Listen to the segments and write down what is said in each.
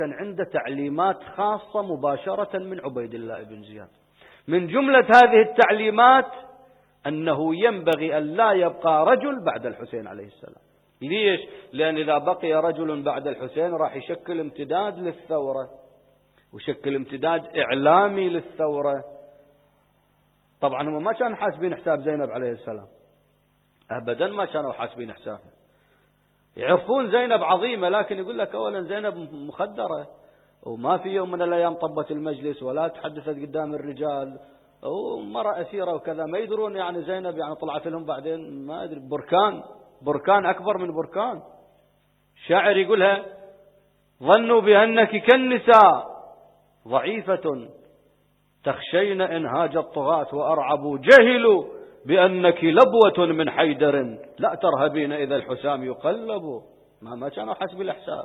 كان عنده تعليمات خاصة مباشرة من عبيد الله بن زياد. من جملة هذه التعليمات أنه ينبغي أن لا يبقى رجل بعد الحسين عليه السلام. ليش؟ لأن إذا بقي رجل بعد الحسين راح يشكل امتداد للثورة، وشكل امتداد إعلامي للثورة. طبعا هم ما كانوا حاسبين حساب زينب عليه السلام، أبدا ما كانوا حاسبين حسابها. يعرفون زينب عظيمة، لكن يقول لك أولا زينب مخدرة، وما في يوم من الأيام طبت المجلس ولا تحدثت قدام الرجال، ومرأة أسيرة وكذا. ما يدرون يعني زينب يعني طلعت لهم بعدين ما أدري بركان أكبر من بركان. شاعر يقولها: ظنوا بأنك كالنساء ضعيفة تخشين إنهاج الطغاة، وأرعبوا جهلوا بأنك لبوة من حيدر لا ترهبين إذا الحسام يقلب. ما كانوا حسب الإحساب.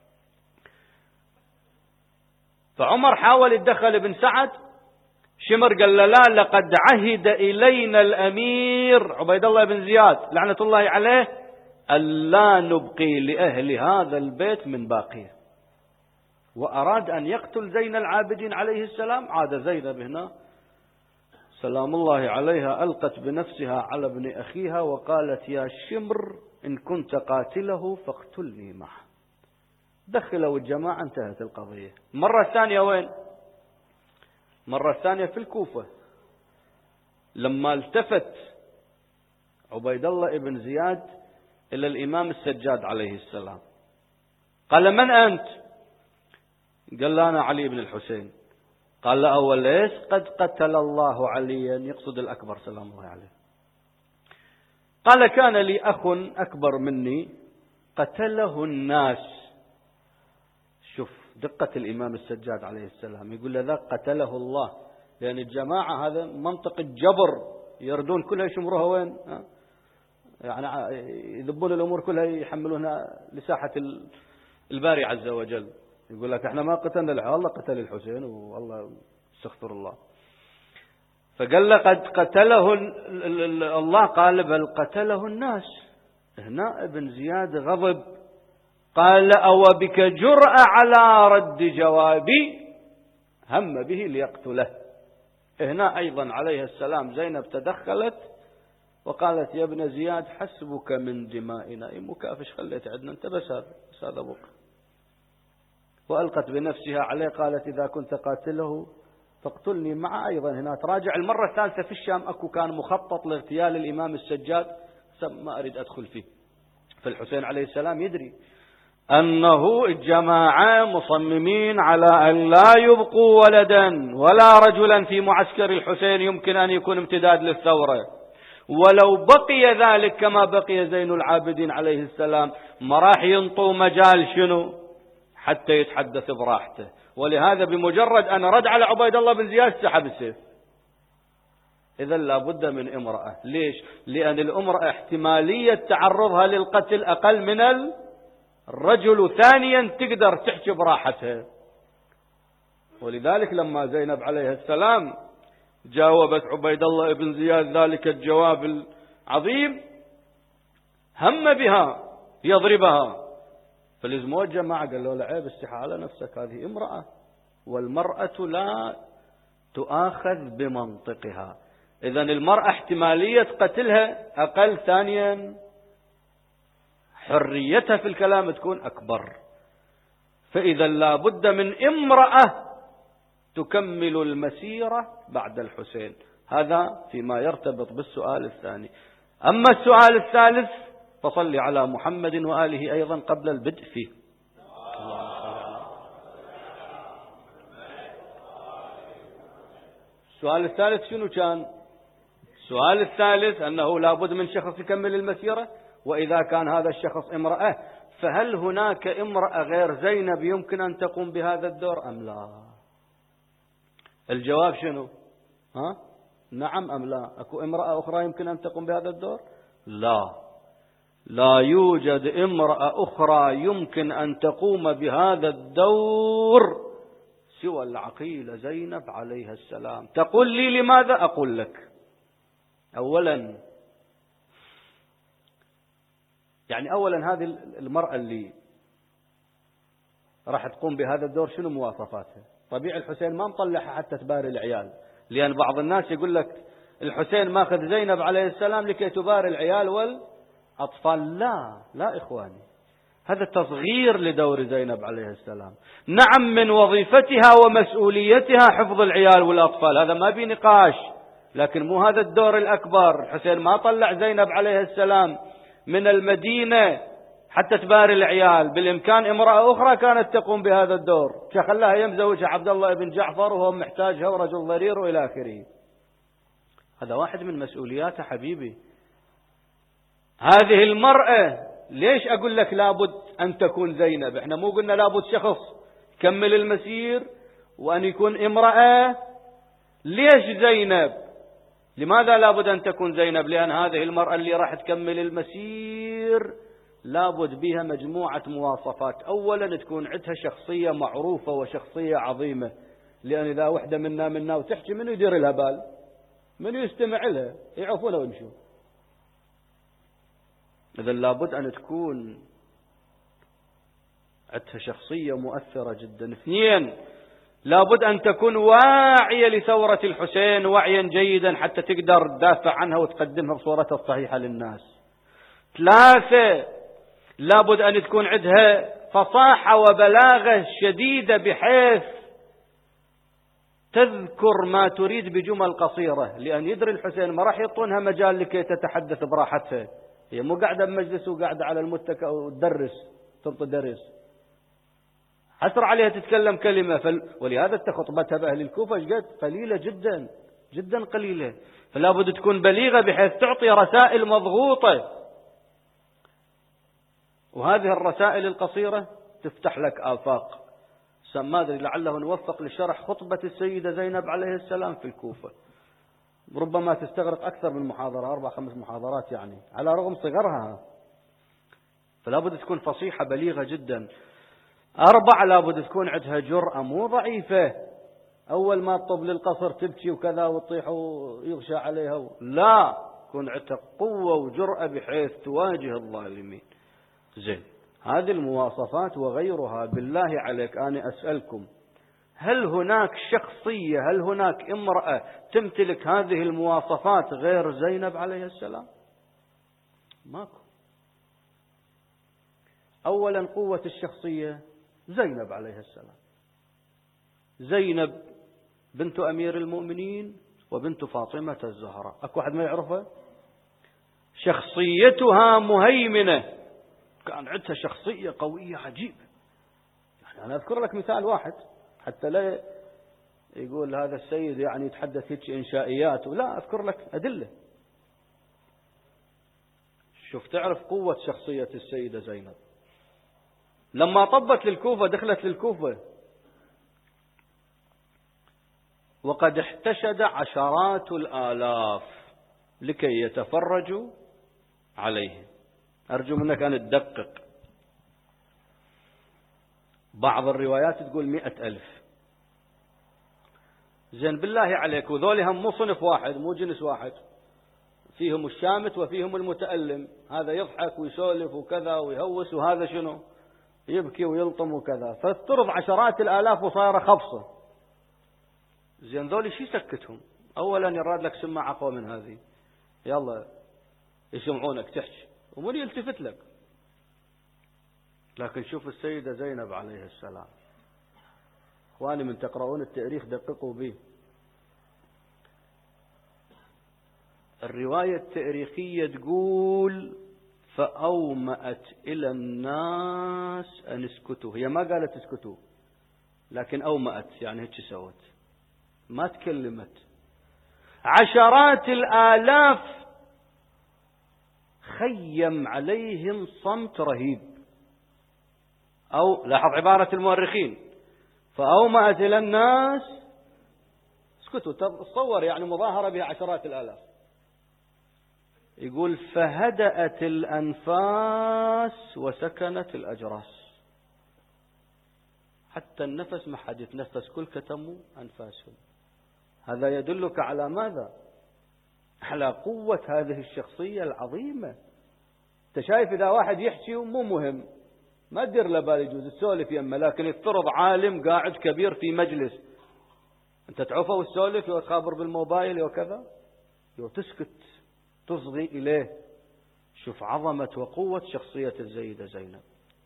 فعمر حاول يتدخل ابن سعد، شمر قال له: لا، لقد عهد إلينا الأمير عبيد الله بن زياد لعنة الله عليه ألا نبقي لأهل هذا البيت من باقية. وأراد أن يقتل زين العابدين عليه السلام. عاد زينب هنا سلام الله عليها ألقت بنفسها على ابن أخيها وقالت: يا شمر إن كنت قاتله فاقتلني معه. دخلوا الجماعة، انتهت القضية. مرة ثانية وين؟ مرة ثانية في الكوفة، لما التفت عبيد الله بن زياد إلى الإمام السجاد عليه السلام قال: من أنت؟ قال: لا، أنا علي بن الحسين. قال له: أوليس قد قتل الله عليا؟ يقصد الأكبر سلام الله عليه. قال: كان لي أخ أكبر مني قتله الناس. شوف دقة الإمام السجاد عليه السلام، يقول له: ذاك قتله الله، لأن الجماعة هذا منطق الجبر يردون كلها يشمروها وين؟ يعني يذبون الأمور كلها يحملونها لساحة الباري عز وجل. يقول لك: احنا ما قتلنا الله قتل الحسين، والله استغفر الله. فقال له: قد قتله الله. قال: بل قتله الناس. هنا ابن زياد غضب، قال: أو بك جرأة على رد جوابي؟ هم به ليقتله. هنا أيضا عليه السلام زينب تدخلت وقالت: يا ابن زياد حسبك من دمائنا. مكافش خليت عندنا أنت، بس هذا بك. وألقت بنفسها عليه، قالت: إذا كنت قاتله فاقتلني معه. أيضا هنا تراجع المرة الثالثة في الشام. أكو كان مخطط لاغتيال الإمام السجاد، ما أريد أدخل فيه. فالحسين عليه السلام يدري أنه الجماعة مصممين على أن لا يبقوا ولدا ولا رجلا في معسكر الحسين يمكن أن يكون امتداد للثورة. ولو بقي ذلك كما بقي زين العابدين عليه السلام ما راح ينطوا مجال شنو حتى يتحدث براحته. ولهذا بمجرد أن رد على عبيد الله بن زياد سحب السيف. إذا لابد من امرأة. ليش؟ لأن الامرأة احتمالية تعرضها للقتل أقل من الرجل. ثانيا تقدر تحكي براحتها. ولذلك لما زينب عليه السلام جاوبت عبيد الله بن زياد ذلك الجواب العظيم هم بها يضربها. فلزموا الجماعة قال له: لا عيب، استحى على نفسك، هذه امرأة، والمرأة لا تؤاخذ بمنطقها. إذن المرأة احتمالية قتلها أقل. ثانيا حريتها في الكلام تكون أكبر. فإذا لا بد من امرأة تكمل المسيرة بعد الحسين. هذا فيما يرتبط بالسؤال الثاني. أما السؤال الثالث فصل على محمد وآله أيضا قبل البدء فيه. السؤال الثالث شنو كان؟ السؤال الثالث أنه لا بد من شخص يكمل المسيرة، وإذا كان هذا الشخص امرأة فهل هناك امرأة غير زينب يمكن أن تقوم بهذا الدور أم لا؟ الجواب شنو؟ نعم أم لا؟ أكو امرأة أخرى يمكن أن تقوم بهذا الدور؟ لا يوجد امرأة أخرى يمكن أن تقوم بهذا الدور سوى العقيلة زينب عليها السلام. تقول لي لماذا؟ أقول لك. أولا هذه المرأة اللي راح تقوم بهذا الدور شنو مواصفاتها؟ طبيعي الحسين ما مطلعها حتى تباري العيال، لأن بعض الناس يقول لك الحسين ماخذ زينب عليه السلام لكي تباري العيال والأطفال. لا إخواني، هذا تصغير لدور زينب عليه السلام. نعم من وظيفتها ومسؤوليتها حفظ العيال والأطفال، هذا ما في نقاش، لكن مو هذا الدور الأكبر. الحسين ما طلع زينب عليه السلام من المدينة حتى تباري العيال، بالإمكان امرأة أخرى كانت تقوم بهذا الدور، خلاها يمزوجها عبد الله بن جعفر وهو محتاجها ورجل ضرير وإلى آخره. هذا واحد من مسؤولياته حبيبي. هذه المرأة ليش أقول لك لابد أن تكون زينب؟ احنا مو قلنا لابد شخص كمل المسير وأن يكون امرأة. ليش زينب؟ لماذا لابد أن تكون زينب؟ لأن هذه المرأة اللي راح تكمل المسير لابد بها مجموعة مواصفات. أولا تكون عندها شخصية معروفة وشخصية عظيمة، لأن إذا وحدة منا وتحكي من يدير لها بال؟ من يستمع لها؟ يعرفونها ويمشوا. إذا لابد أن تكون عندها شخصية مؤثرة جدا. اثنين، لابد أن تكون واعية لثورة الحسين وعيا جيدا حتى تقدر تدافع عنها وتقدمها بصورتها الصحيحة للناس. ثلاثة، لابد أن تكون عندها فصاحة وبلاغة شديدة بحيث تذكر ما تريد بجمل قصيرة، لأن يدري الحسين ما راح يعطونها مجال لكي تتحدث براحتها. هي مو قاعدة بمجلس وقاعدة على المتكأ وتدرس تنطي درس، حسر عليها تتكلم كلمة. ولهذا خطبتها بأهل الكوفة قد قليلة جدا جدا قليلة. فلا بد تكون بليغة بحيث تعطي رسائل مضغوطة، وهذه الرسائل القصيرة تفتح لك آفاق. ما أدري لعله نوفق لشرح خطبة السيدة زينب عليه السلام في الكوفة، ربما تستغرق أكثر من محاضرة، 4-5 محاضرات يعني، على رغم صغرها. فلا بد تكون فصيحة بليغة جدا. 4، لا بد تكون عندها جرأة مو ضعيفة، أول ما تطب للقصر تبكي وكذا وتطيح ويغشى عليها. لا، تكون عندها قوة وجرأة بحيث تواجه الظالمين. زين، هذه المواصفات وغيرها. بالله عليك أنا أسألكم، هل هناك شخصية، هل هناك امرأة تمتلك هذه المواصفات غير زينب عليه السلام؟ ماكو. أولا قوة الشخصية زينب عليه السلام. زينب بنت أمير المؤمنين وبنت فاطمة الزهراء، أكو أحد ما يعرفها؟ شخصيتها مهيمنة، كان عندها شخصية قوية عجيبة. يعني أنا أذكر لك مثال واحد حتى لا يقول هذا السيد يعني يتحدث هيك إنشائيات، ولا أذكر لك أدلة. شوف تعرف قوة شخصية السيدة زينب. لما طبت للكوفة، دخلت للكوفة وقد احتشد عشرات الآلاف لكي يتفرجوا عليه. أرجو منك أن تدقق، بعض الروايات تقول 100,000. زين بالله عليك، وذول هم مو صنف واحد، مو جنس واحد، فيهم الشامت وفيهم المتألم. هذا يضحك ويسولف وكذا ويهوس، وهذا شنو يبكي ويلطم وكذا. فافترض عشرات الآلاف وصار خبصة. زين ذول شي سكتهم؟ أولا يراد لك سماعة أقوى من هذه، يلا يسمعونك تحكي ومن يلتفت لك. لكن شوف السيدة زينب عليه السلام، اخواني من تقرؤون التاريخ دققوا به. الرواية التاريخية تقول فأومأت إلى الناس أن اسكتوا. هي ما قالت اسكتوا، لكن أومأت يعني هيك سوت، ما تكلمت. عشرات الآلاف خيم عليهم صمت رهيب. أو لاحظ عبارة المؤرخين، فأومأت إلى الناس اسكتوا. تصور يعني مظاهرة بها عشرات الآلاف. يقول فهدأت الأنفاس وسكنت الأجراس. حتى النفس ما حد يتنفس، كل كتموا أنفاسهم. هذا يدلك على ماذا؟ على قوة هذه الشخصية العظيمة. انت شايف إذا واحد يحكي مو مهم، ما تدير له بال يجوز تسولف يمه، لكن يفترض عالم قاعد كبير في مجلس، أنت تعوفه وتسولف وتخابر بالموبايل وكذا، تسكت تصغي إليه. شوف عظمة وقوة شخصية السيدة زينب.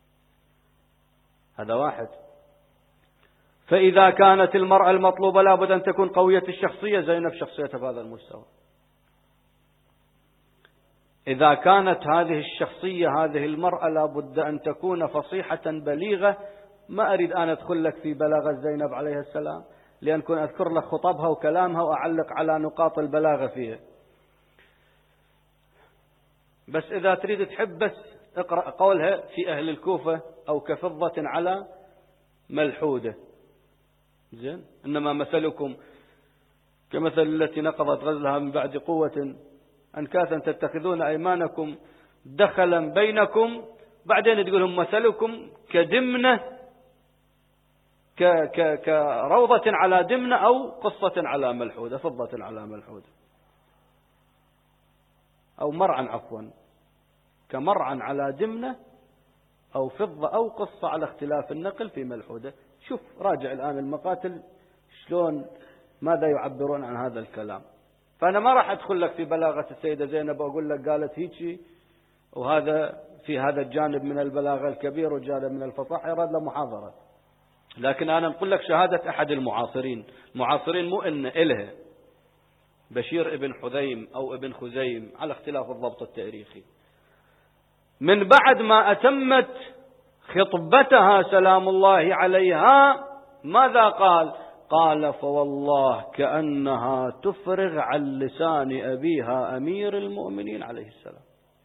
هذا واحد. فإذا كانت المرأة المطلوبة لابد أن تكون قوية الشخصية، زينب شخصيتها بهذا المستوى. إذا كانت هذه الشخصية هذه المرأة لابد أن تكون فصيحة بليغة. ما أريد أن أدخل لك في بلاغة زينب عليه السلام، لأن كنت أذكر لك خطبها وكلامها وأعلق على نقاط البلاغة فيها. بس إذا تريد تحب بس اقرأ قولها في أهل الكوفة: أو كفضة على ملحودة. زين، إنما مثلكم كمثل التي نقضت غزلها من بعد قوة أنكاثا تتخذون أيمانكم دخلا بينكم. بعدين تقولهم مثلكم كدمنة كروضة على دمنة أو قصة على ملحودة، فضة على ملحودة، أو مرعا عفوا، كمرعا على دمنة أو فضة أو قصة على اختلاف النقل في ملحودة. شوف راجع الآن المقاتل شلون ماذا يعبرون عن هذا الكلام. فأنا ما راح أدخل لك في بلاغة السيدة زينب وأقول لك قالت هيك، وهذا في هذا الجانب من البلاغة الكبير والجانب من الفصاحة يراد له محاضرة. لكن أنا نقول لك شهادة أحد المعاصرين مو إن إله بشير ابن حذيم أو ابن خزيم على اختلاف الضبط التاريخي، من بعد ما أتمت خطبتها سلام الله عليها ماذا قال؟ قال: فوالله كأنها تفرغ عن لسان أبيها أمير المؤمنين عليه السلام.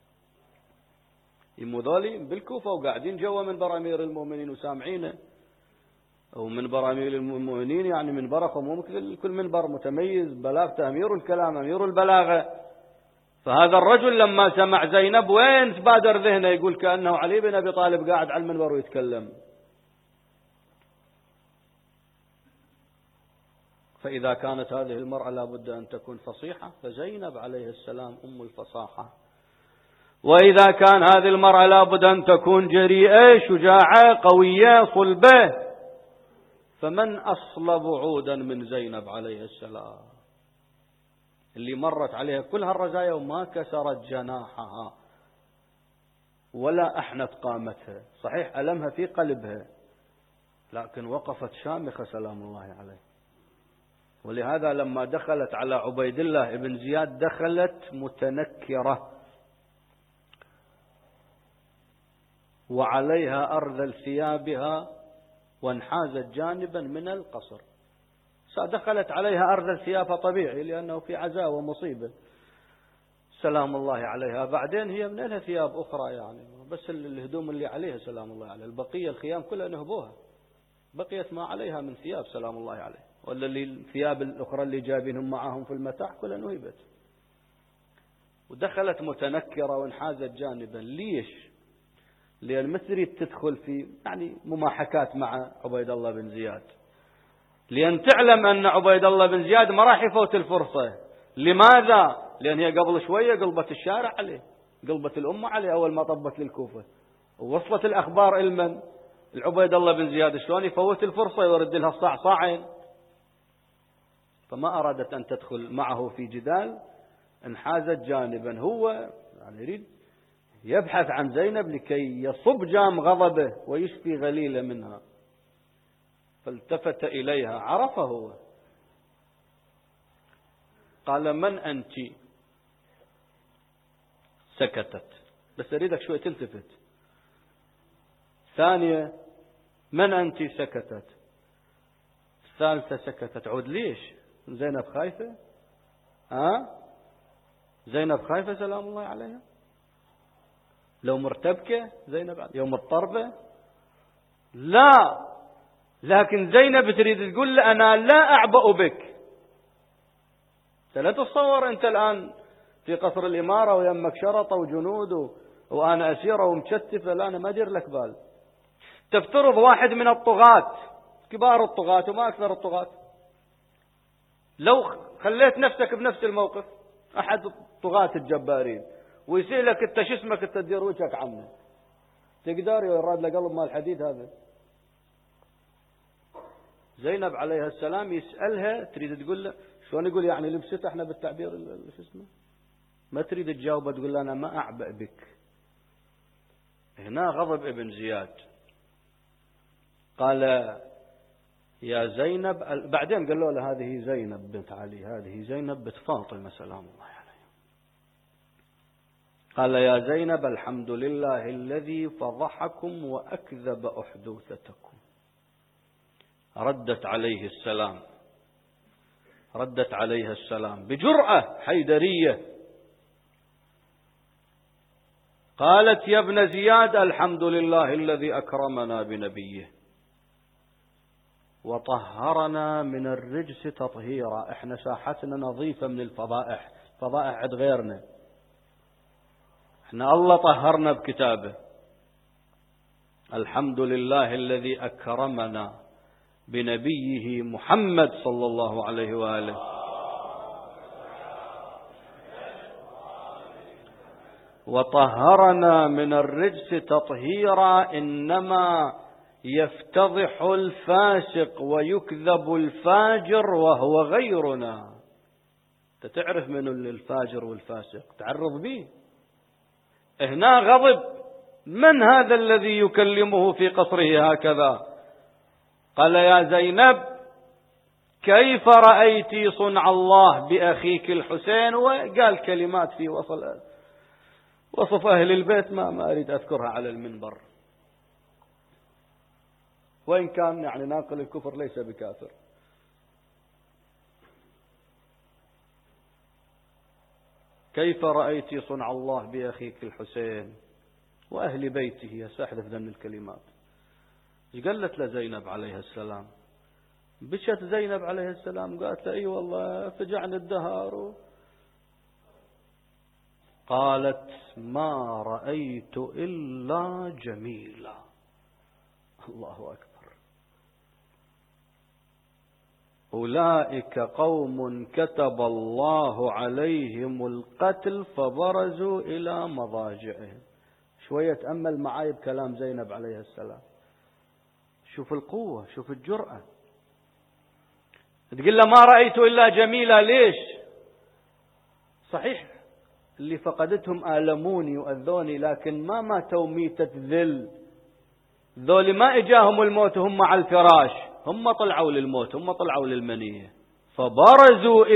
يموذولي بالكوفة وقاعدين جوا منبر أمير المؤمنين وسامعينه، أو منبر أمير المؤمنين يعني منبر مو مثل كل منبر متميز، بلاغته أمير الكلام أمير البلاغة. فهذا الرجل لما سمع زينب وين تبادر ذهنه؟ يقول كأنه علي بن أبي طالب قاعد على المنبر ويتكلم. فإذا كانت هذه المرأة لابد أن تكون فصيحة، فزينب عليه السلام أم الفصاحة. وإذا كان هذه المرأة لابد أن تكون جريئة شجاعة قوية صلبة، فمن أصلب عودا من زينب عليه السلام اللي مرت عليها كل هالرزايا وما كسرت جناحها ولا أحنت قامتها. صحيح ألمها في قلبها، لكن وقفت شامخة سلام الله عليه. ولهذا لما دخلت على عبيد الله بن زياد دخلت متنكرة وعليها أرذل ثيابها وانحازت جانبا من القصر. دخلت عليها أرذل ثيابها طبيعي لأنه في عزاء ومصيبة سلام الله عليها. بعدين هي من لها ثياب أخرى يعني، بس الهدوم اللي عليها سلام الله عليها، البقية الخيام كلها نهبوها، بقيت ما عليها من ثياب سلام الله عليه، ولا اللي الثياب الأخرى اللي جايبينهم معهم في المتاع كلها نهبت. ودخلت متنكرة وانحازت جانبا. ليش؟ لأن ما تريد تدخل في يعني مماحكات مع عبيد الله بن زياد، لأن تعلم أن عبيد الله بن زياد ما راح يفوت الفرصة. لماذا؟ لأن هي قبل شوية قلبت الشارع عليه، قلبت الأمة عليه أول ما طبت للكوفة، ووصلت الأخبار المن العبيد الله بن زياد، شلون يفوت الفرصة ويرد لها الصاع صاعين. فما أرادت أن تدخل معه في جدال، انحازت جانبا. هو يعني يريد يبحث عن زينب لكي يصب جام غضبه ويشفي غليله منها. فالتفت إليها عرفه هو، قال: من أنت؟ سكتت. بس أريدك شوي تلتفت. ثانية: من أنت؟ سكتت. الثالثة سكتت. عود. ليش؟ زينب خايفة؟ زينب خايفة سلام الله عليها؟ لو مرتبكة زينب يوم الطربة؟ لا، لكن زينب تريد تقول له أنا لا أعبأ بك. لا تتصور أنت الآن في قصر الإمارة ويمك شرطة وجنود وأنا أسيرة ومشتفة، لا أنا ما أدير لك بال. تفترض واحد من الطغاة كبار الطغاة وما أكثر الطغاة، لو خليت نفسك بنفس الموقف أحد الطغاة الجبارين ويسألك أنت شو اسمك، أنت تدير وجهك عنه، تقدر يراد له قلب مال الحديد هذا. زينب عليها السلام يسألها تريد تقول له شلون يقول يعني لبسته احنا بالتعبير شو اسمه، ما تريد تجاوبه تقول له أنا ما أعبأ بك. هنا غضب ابن زياد، قال يا زينب، بعدين قالوا له هذه زينب بنت علي، هذه زينب بنت فاطمة سلام الله عليها. قال يا زينب الحمد لله الذي فضحكم وأكذب أحدوثتكم. ردت عليها السلام بجرأة حيدرية، قالت يا ابن زياد الحمد لله الذي أكرمنا بنبيه وطهرنا من الرجس تطهيرا. احنا ساحتنا نظيفة من الفضائح، فضائح عند غيرنا، احنا الله طهرنا بكتابه. الحمد لله الذي أكرمنا بنبيه محمد صلى الله عليه وآله وطهرنا من الرجس تطهيرا. إنما يفتضح الفاسق ويكذب الفاجر وهو غيرنا. تعرف من الفاجر والفاسق، تعرض به. هنا غضب، من هذا الذي يكلمه في قصره هكذا؟ قال يا زينب كيف رأيت صنع الله بأخيك الحسين، وقال كلمات في وصف أهل البيت ما أريد أذكرها على المنبر، وإن كان يعني ناقل الكفر ليس بكافر. كيف رأيت صنع الله بأخيك الحسين وأهل بيته، يستحدث ذن الكلمات. قالت له زينب عليها السلام، بشت زينب عليها السلام قالت له اي والله فجعنا الدهار. قالت ما رأيت إلا جميلا. الله أكبر. أولئك قوم كتب الله عليهم القتل فبرزوا إلى مضاجعهم. شوية تأمل معاي بكلام زينب عليها السلام، شوف القوة، شوف الجرأة. تقول له ما رأيت إلا جميلة، ليش؟ صحيح اللي فقدتهم آلموني وأذوني، لكن ما ماتوا ميتة ذل. ذولي ما إجاهم الموت هم على الفراش، هم طلعوا للموت، هم طلعوا للمنية. فبرزوا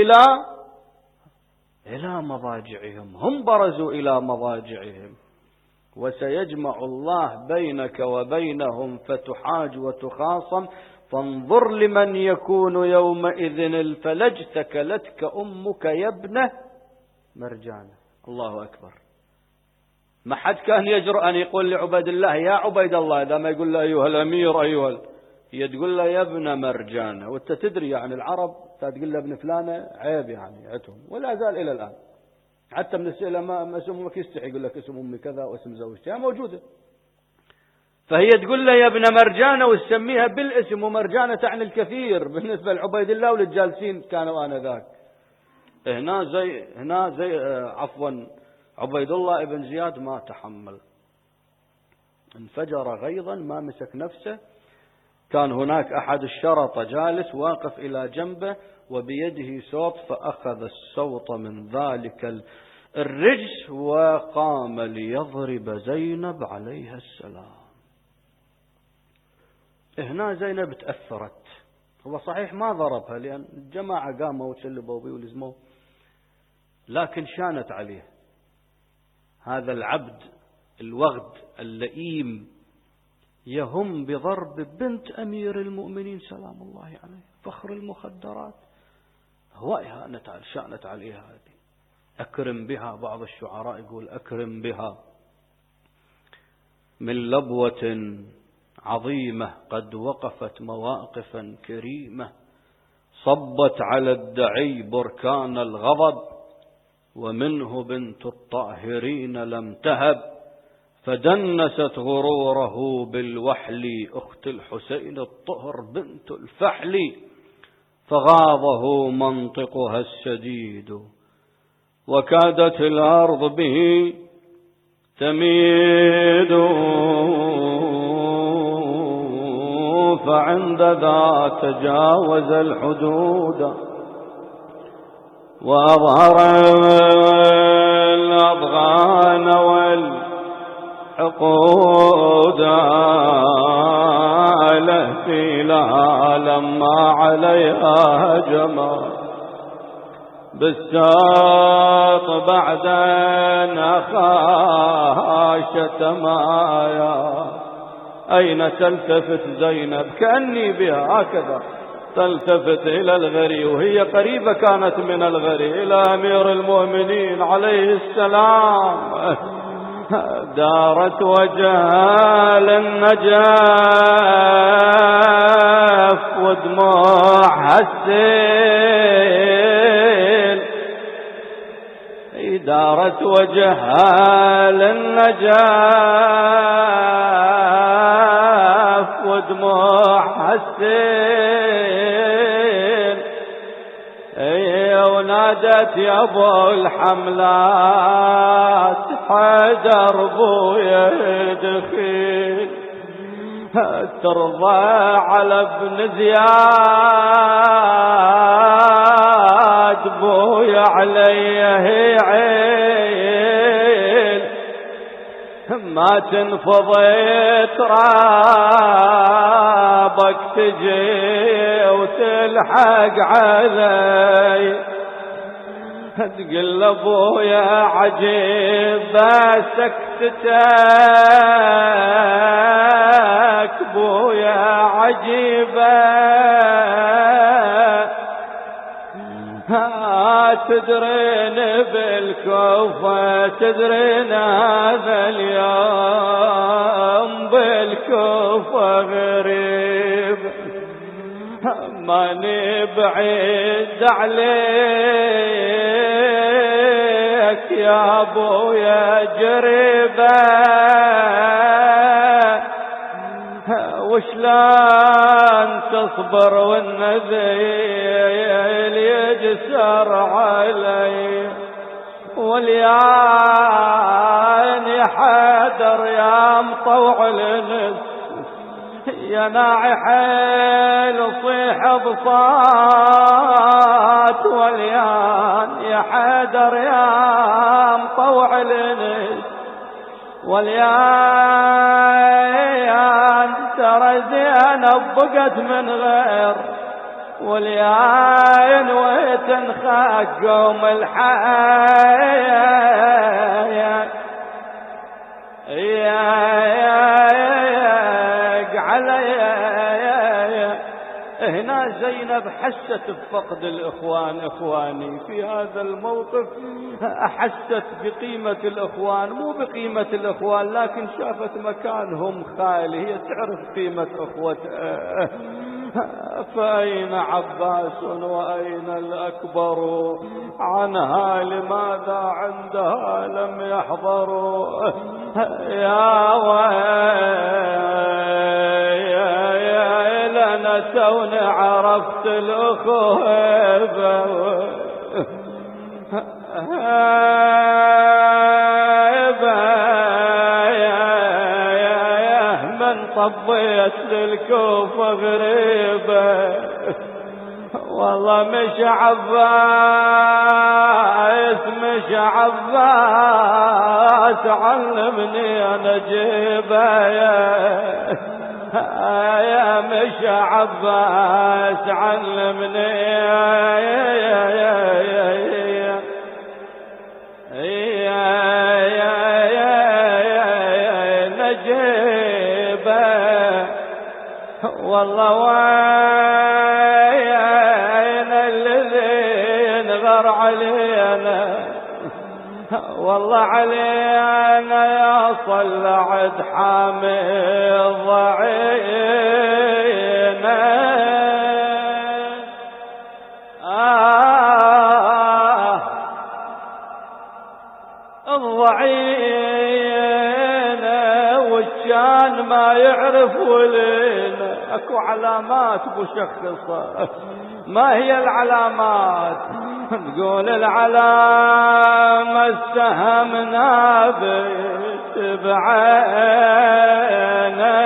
إلى مضاجعهم، هم برزوا إلى مضاجعهم. وسيجمع الله بينك وبينهم فتحاج وتخاصم، فانظر لمن يكون يومئذ الفلج، ثكلتك أمك يا ابن مرجانة. الله أكبر. ما حد كان يجرؤ أن يقول لعبيد الله يا عبيد الله، إذا ما يقول له أيها الأمير هي تقول له يا ابن مرجانة. وانت تدري يعني العرب تقول له ابن فلانة عيب يعني عندهم، ولا زال إلى الآن. حتى من السئلة ما اسم أمك يستحي يقول لك اسم أمي كذا واسم زوجتها موجودة. فهي تقول له يا ابن مرجانة وتسميها بالاسم، ومرجانة تعني الكثير بالنسبة لعبيد الله وللجالسين كانوا آنذاك. هنا زي عبيد الله ابن زياد ما تحمل، انفجر غيظا ما مسك نفسه. كان هناك أحد الشرطة جالس واقف إلى جنبه وبيده صوت، فأخذ الصوت من ذلك الرجس وقام ليضرب زينب عليها السلام. هنا زينب تأثرت. هو صحيح ما ضربها لأن الجماعة قاموا وتشلبوا بيه ولزموه، لكن شانت عليه. هذا العبد الوغد اللئيم يهم بضرب بنت أمير المؤمنين سلام الله عليه، فخر المخدرات. هو شانت عليها هذه. أكرم بها، بعض الشعراء يقول أكرم بها من لبوة عظيمة قد وقفت مواقفا كريمة، صبت على الدعي بركان الغضب، ومنه بنت الطاهرين لم تهب، فدنست غروره بالوحل، أخت الحسين الطهر بنت الفحل، فغاضه منطقها الشديد، وكادت الأرض به تميد فعند ذا تجاوز الحدود وأظهر الأضغان والحقود التي لها لما عليها هجما بالساط بعد أن أخاها شتمايا. أين تلتفت زينب كأني بها هكذا تلتفت إلى الغري وهي قريبة كانت من الغري إلى أمير المؤمنين عليه السلام. دارت وجهها للنجاف ودموعها السيل. دارت وجهها للنجاف ودموعها السيل. ونادت يا ابو الحملات حيدر بويا دخيل ترضى على ابن زياد بويا عليه عيل ما تنفضي ترابك تجي وتلحق علي. تقول ابويا عجيب سكتتك بويا عجيبة تدرين بالكوفة تدرين هذا اليوم بالكوفة غريب ماني بعيد عليك يا ابويا جريبة وشلان تصبر والنذيل يجسر علي واليان يحدر يا مطوع النس يا ناعي حيل صيح بصات واليان يحدر يا مطوع النس واليان ترى زينب بقت من غير واليان وتنخاك قوم الحياة هنا زينب حست بفقد الإخوان. إخواني في هذا الموقف أحست بقيمة الإخوان مو بقيمة الإخوان لكن شافت مكانهم خالي. هي تعرف قيمة أخوتها. فأين عباس وأين الأكبر عنها لماذا عندها لم يحضروا. يا ويل أنا توني عرفت الأخوة من طبيت للكوفة غريبة والله مش عباس علمني أنا جيبه يا مش عباس علمني نجيبه والله وين الذي نغر علينا والله علينا يا صلعت حامي ضعينا الضعينا والشان ما يعرف ولينا. اكو علامات مشخصة. ما هي العلامات؟ نقول العلامة السهم نابت بعينه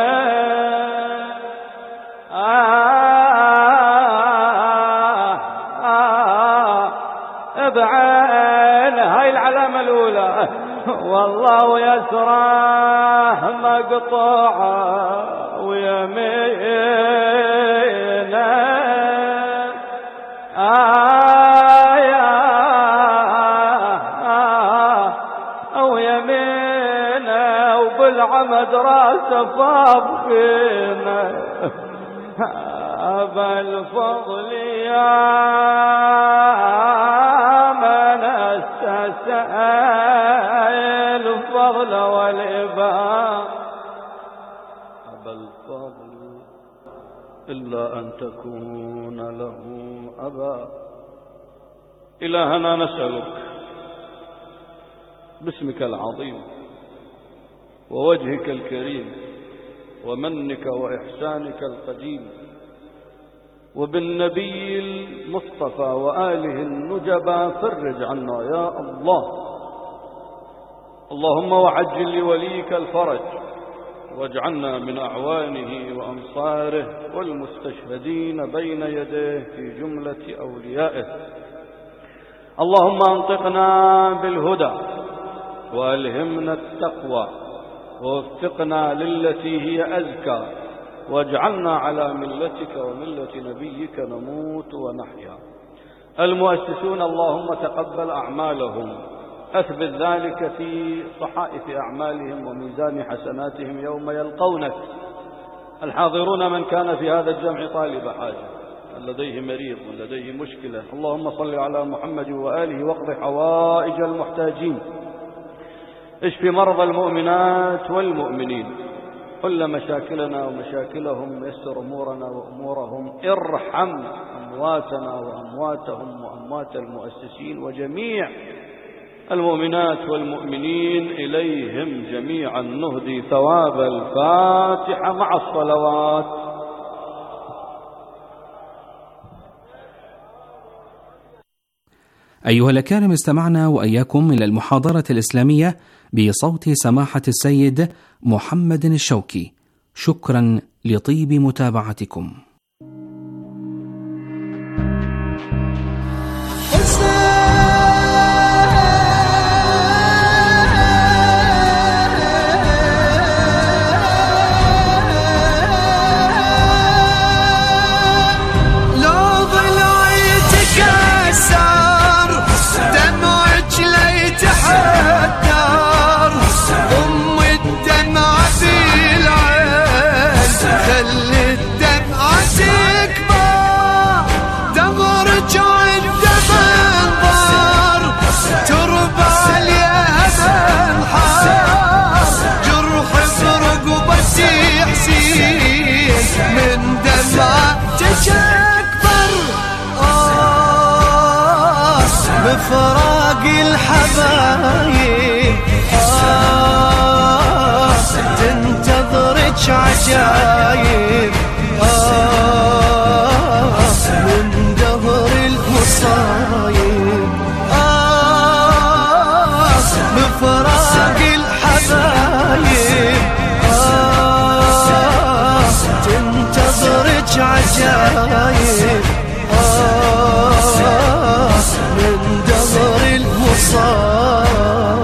بعينه. هاي العلامة الأولى. والله يسره مقطوعة ويمينه أو يمينه وبالعمد راسه فابخينه. أبا الفضل يا من أسس الفضل والإباء، أبا الفضل إلا أن تكون له أبا. إلهنا نسألك باسمك العظيم ووجهك الكريم ومنك وإحسانك القديم وبالنبي المصطفى وآله النجبى فرج عنا يا الله. اللهم وعجل لوليك الفرج واجعلنا من أعوانه وأنصاره والمستشهدين بين يديه في جملة أوليائه. اللهم أنطقنا بالهدى وألهمنا التقوى ووفقنا للتي هي أزكى واجعلنا على ملتك وملة نبيك نموت ونحيا. المؤسسون اللهم تقبل أعمالهم، أثبت ذلك في صحائف أعمالهم وميزان حسناتهم يوم يلقونك. الحاضرون من كان في هذا الجمع طالب حاجة، من لديه مريض، من لديه مشكلة، اللهم صل على محمد وآله واقض حوائج المحتاجين، اشف مرضى المؤمنات والمؤمنين، حل مشاكلنا ومشاكلهم، يسر أمورنا وأمورهم، ارحم أمواتنا وأمواتهم وأموات المؤسسين وجميع المؤمنات والمؤمنين، إليهم جميعا نهدي ثواب الفاتحة مع الصلوات. أيها الأكارم، استمعنا وإياكم إلى المحاضرة الإسلامية بصوت سماحة السيد محمد الشوكي. شكرا لطيب متابعتكم. بفراق الحبايب تنتظرك عجايب من دهر المصايب بفراق الحبايب تنتظرك عجايب من دهر المصايب.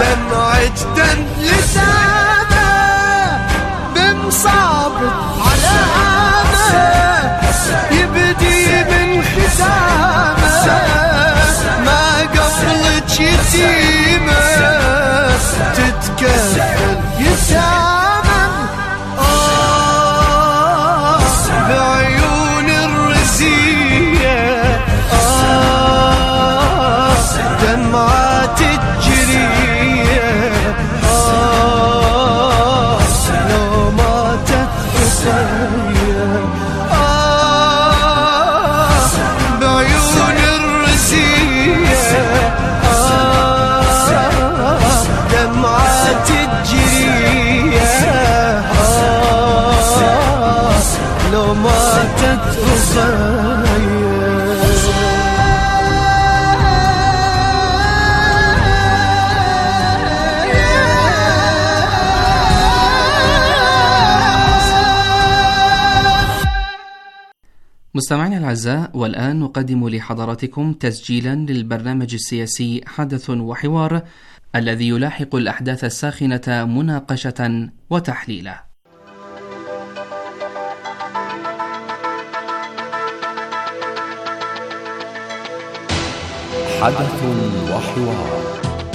دمع جدن لسانه بمصابة علامة يبدي من ختامه ما قبلك يتيمة تتكفل يتامى بعيون الرزية دمعات الجرية لو ماتت رقية بعيون الرزية دمعات الجرية لو ماتت رقية مستمعينا الأعزاء، والآن نقدم لحضراتكم تسجيلا للبرنامج السياسي حدث وحوار الذي يلاحق الأحداث الساخنة مناقشة وتحليلا. حدث وحوار.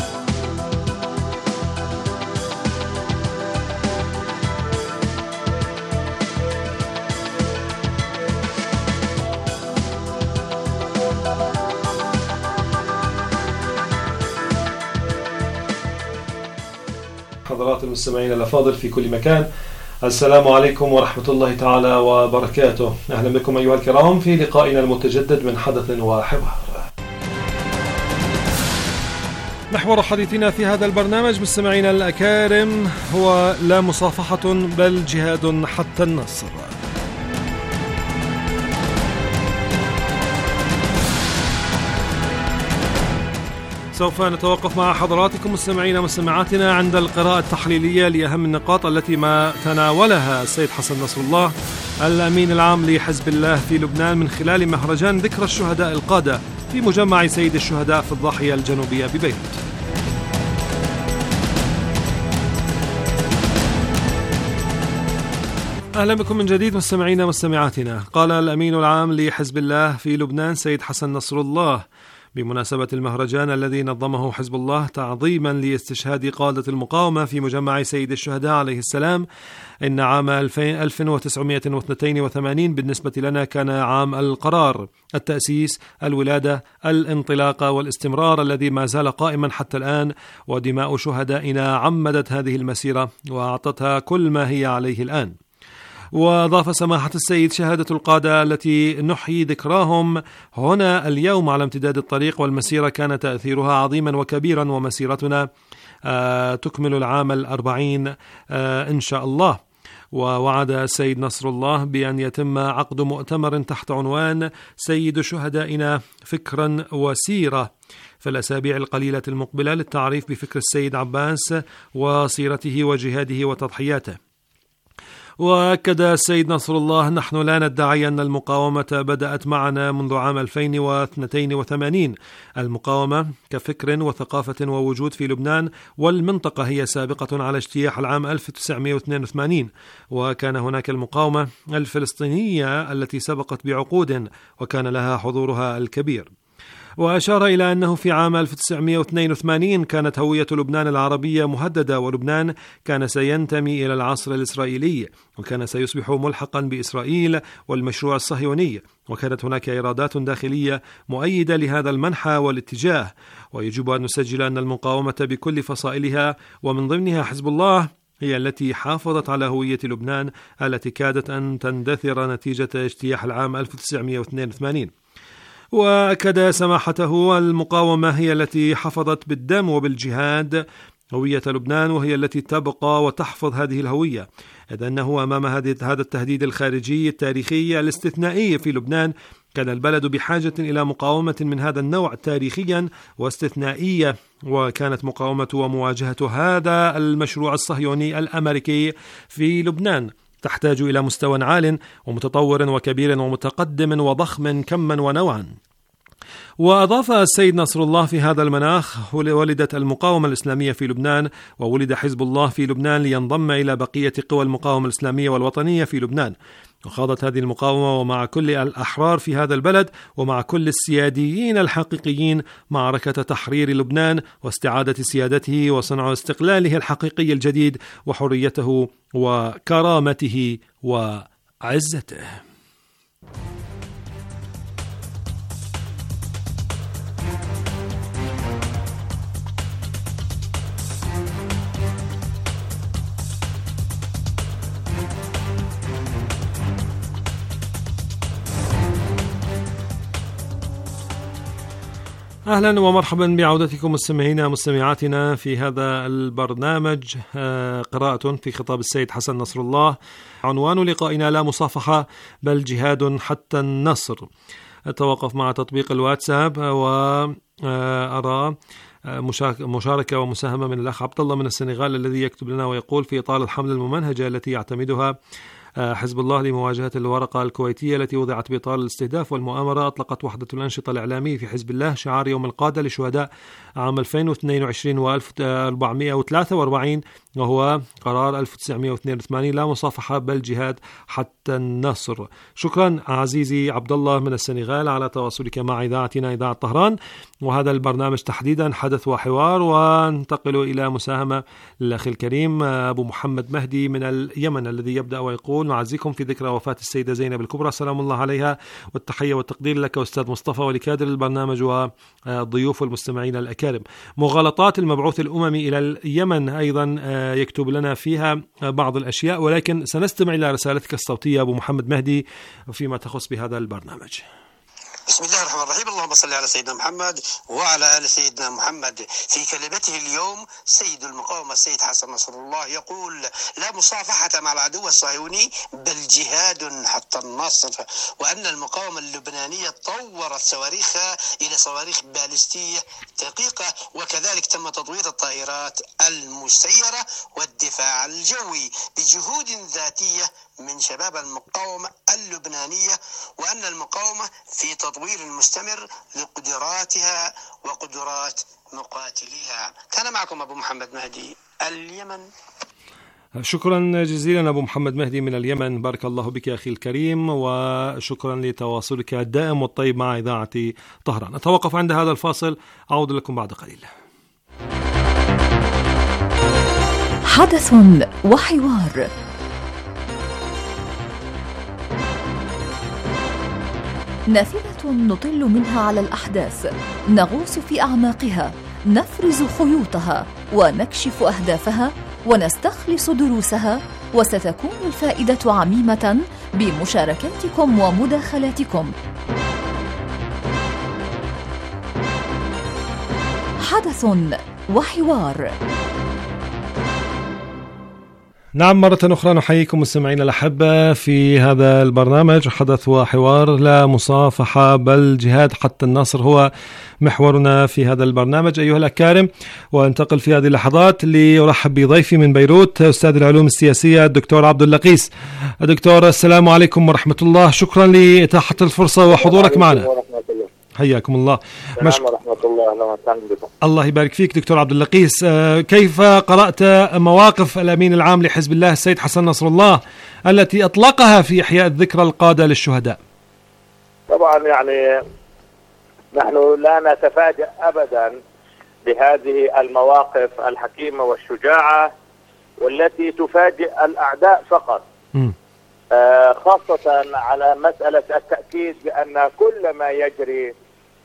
حضرات المستمعين الأفاضل في كل مكان، السلام عليكم ورحمة الله تعالى وبركاته. أهلا بكم أيها الكرام في لقائنا المتجدد من حدث وحوار. محور حديثنا في هذا البرنامج مستمعينا الأكارم هو لا مصافحة بل جهاد حتى النصر. سوف نتوقف مع حضراتكم مستمعينا ومستمعاتنا عند القراءة التحليلية لأهم النقاط التي ما تناولها السيد حسن نصر الله الأمين العام لحزب الله في لبنان من خلال مهرجان ذكرى الشهداء القادة في مجمع سيد الشهداء في الضاحية الجنوبية ببيروت. أهلا بكم من جديد مستمعينا ومستمعاتنا. قال الأمين العام لحزب الله في لبنان سيد حسن نصر الله بمناسبة المهرجان الذي نظمه حزب الله تعظيما لاستشهاد قادة المقاومة في مجمع سيد الشهداء عليه السلام، إن عام 1982 بالنسبة لنا كان عام القرار، التأسيس، الولادة، الانطلاقة والاستمرار الذي ما زال قائما حتى الآن، ودماء شهدائنا عمدت هذه المسيرة وأعطتها كل ما هي عليه الآن. وأضاف سماحة السيد شهادة القادة التي نحيي ذكراهم هنا اليوم على امتداد الطريق والمسيرة كان تأثيرها عظيما وكبيرا، ومسيرتنا تكمل العام 40 إن شاء الله. ووعد السيد نصر الله بأن يتم عقد مؤتمر تحت عنوان سيد شهدائنا فكرا وسيرة في الأسابيع القليلة المقبلة للتعريف بفكر السيد عباس وسيرته وجهاده وتضحياته. وأكد السيد نصر الله: نحن لا ندعي أن المقاومة بدأت معنا منذ عام 2082. المقاومة كفكر وثقافة ووجود في لبنان والمنطقة هي سابقة على اجتياح العام 1982، وكان هناك المقاومة الفلسطينية التي سبقت بعقود وكان لها حضورها الكبير. وأشار إلى أنه في عام 1982 كانت هوية لبنان العربية مهددة، ولبنان كان سينتمي إلى العصر الإسرائيلي وكان سيصبح ملحقا بإسرائيل والمشروع الصهيوني، وكانت هناك إرادات داخلية مؤيدة لهذا المنحى والاتجاه. ويجب أن نسجل أن المقاومة بكل فصائلها ومن ضمنها حزب الله هي التي حافظت على هوية لبنان التي كادت أن تندثر نتيجة اجتياح العام 1982. وأكد سماحته: المقاومة هي التي حفظت بالدم وبالجهاد هوية لبنان، وهي التي تبقى وتحفظ هذه الهوية، إذ أنه أمام هذا التهديد الخارجي التاريخي الاستثنائي في لبنان كان البلد بحاجة إلى مقاومة من هذا النوع تاريخيا واستثنائية، وكانت مقاومة ومواجهة هذا المشروع الصهيوني الأمريكي في لبنان تحتاج إلى مستوى عال ومتطور وكبير ومتقدم وضخم كما ونوعا. وأضاف السيد نصر الله: في هذا المناخ ولدت المقاومة الإسلامية في لبنان، وولد حزب الله في لبنان لينضم إلى بقية قوى المقاومة الإسلامية والوطنية في لبنان. وخاضت هذه المقاومة ومع كل الأحرار في هذا البلد ومع كل السياديين الحقيقيين معركة تحرير لبنان واستعادة سيادته وصنع استقلاله الحقيقي الجديد وحريته وكرامته وعزته. أهلا ومرحبا بعودتكم مستمعينا مستمعاتنا في هذا البرنامج قراءة في خطاب السيد حسن نصر الله. عنوان لقائنا: لا مصافحة بل جهاد حتى النصر. أتوقف مع تطبيق الواتساب وأرى مشاركة ومساهمة من الأخ عبد الله من السنغال الذي يكتب لنا ويقول: في إطار الحملة الممنهجة التي يعتمدها حزب الله لمواجهة الورقة الكويتية التي وضعت بإطار الاستهداف والمؤامرة، أطلقت وحدة الأنشطة الإعلامية في حزب الله شعار يوم القادة لشهداء عام 2022 و 1443 وهو قرار 1982: لا مصافحة بل جهاد حتى النصر. شكرا عزيزي عبد الله من السنغال على تواصلك مع إذاعتنا إذاعة طهران. وهذا البرنامج تحديدا حدث وحوار. وانتقل إلى مساهمة للأخ الكريم أبو محمد مهدي من اليمن الذي يبدأ ويقول: نعزيكم في ذكرى وفاة السيدة زينب الكبرى، سلام الله عليها، والتحية والتقدير لك أستاذ مصطفى ولكادر البرنامج والضيوف والمستمعين الأكارم. مغالطات المبعوث الأممي إلى اليمن أيضا يكتب لنا فيها بعض الأشياء، ولكن سنستمع إلى رسالتك الصوتية أبو محمد مهدي فيما تخص بهذا البرنامج. بسم الله الرحمن الرحيم. اللهم صل على سيدنا محمد وعلى آل سيدنا محمد. في كلمته اليوم سيد المقاومة السيد حسن نصر الله يقول: لا مصافحة مع العدو الصهيوني بل جهاد حتى النصر، وأن المقاومة اللبنانية طورت صواريخها إلى صواريخ باليستية دقيقة، وكذلك تم تطوير الطائرات المسيرة والدفاع الجوي بجهود ذاتية من شباب المقاومة اللبنانية، وأن المقاومة في تطوير مستمر لقدراتها وقدرات مقاتليها. كان معكم أبو محمد مهدي، اليمن. شكرا جزيلا أبو محمد مهدي من اليمن، بارك الله بك أخي الكريم، وشكرا لتواصلك الدائم والطيب مع إذاعة طهران. أتوقف عند هذا الفاصل، أعود لكم بعد قليل. حدث وحوار. نافذة نطل منها على الأحداث، نغوص في أعماقها، نفرز خيوطها ونكشف أهدافها ونستخلص دروسها، وستكون الفائدة عميمة بمشاركاتكم ومداخلاتكم. حدث وحوار. نعم، مرة أخرى نحييكم مستمعينا الأحبة في هذا البرنامج حدث وحوار. لا مصافحة بل جهاد حتى النصر هو محورنا في هذا البرنامج أيها الأكارم. وانتقل في هذه اللحظات لأرحب بضيفي من بيروت أستاذ العلوم السياسية الدكتور عبد اللقيس. دكتور السلام عليكم ورحمة الله، شكرا لإتاحة الفرصة وحضورك معنا. حياكم الله. السلام ورحمة الله. أهلا وسهلا بكم. الله يبارك فيك دكتور عبد اللقيس. كيف قرأت مواقف الأمين العام لحزب الله السيد حسن نصر الله التي أطلقها في إحياء الذكرى القادة للشهداء؟ طبعا يعني نحن لا نتفاجأ أبدا بهذه المواقف الحكيمة والشجاعة والتي تفاجئ الأعداء فقط، خاصة على مسألة التأكيد بأن كل ما يجري